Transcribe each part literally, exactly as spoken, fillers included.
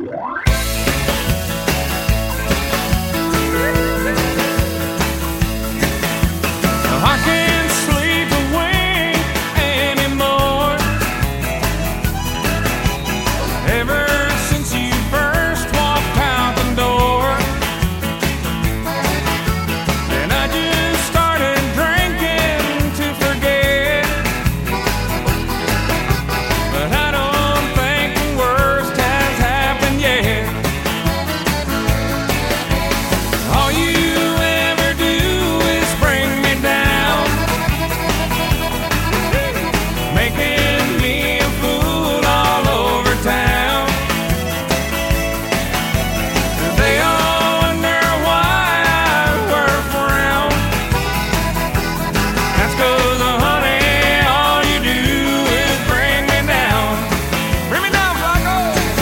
I can't sleep away anymore. Ever since you first walked out the door, and I just started drinking to forget. But I don't think the worst has happened yet. All you ever do is bring me down, making me a fool all over town. They all wonder why I wear a frown. That's 'cause, uh, honey, all you do is bring me down. Bring me down, Flacco!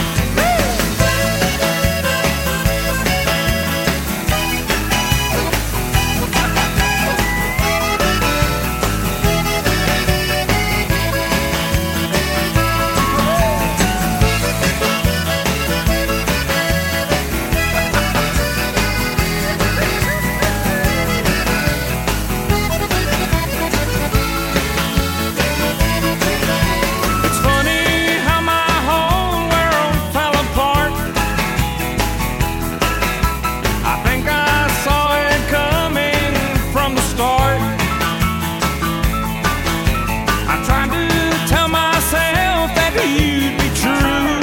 It's funny how my whole world fell apart. I think I saw it coming from the start. I tried to tell myself that you'd be true,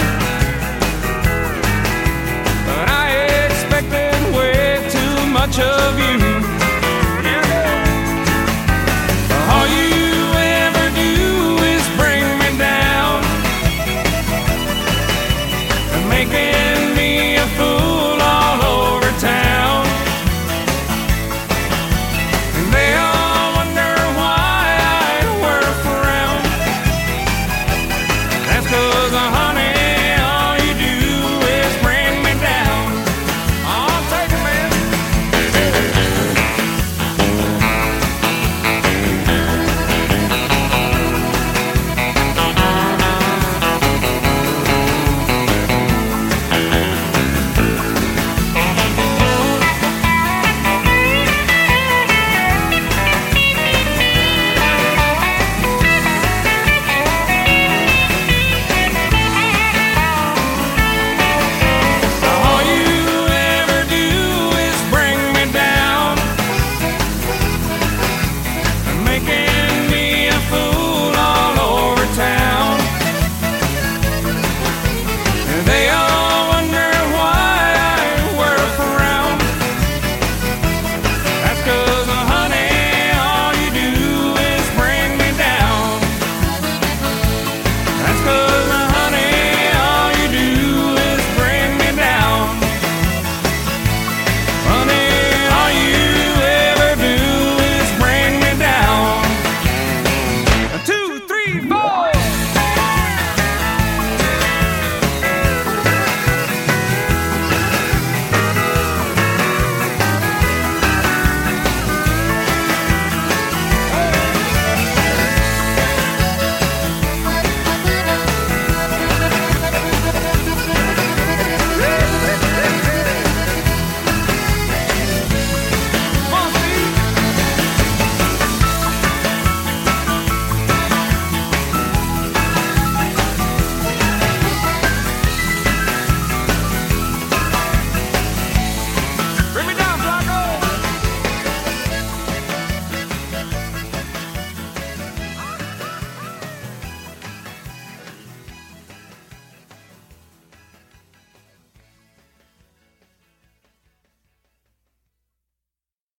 but I expected way too much of you. All you ever do is bring me down, making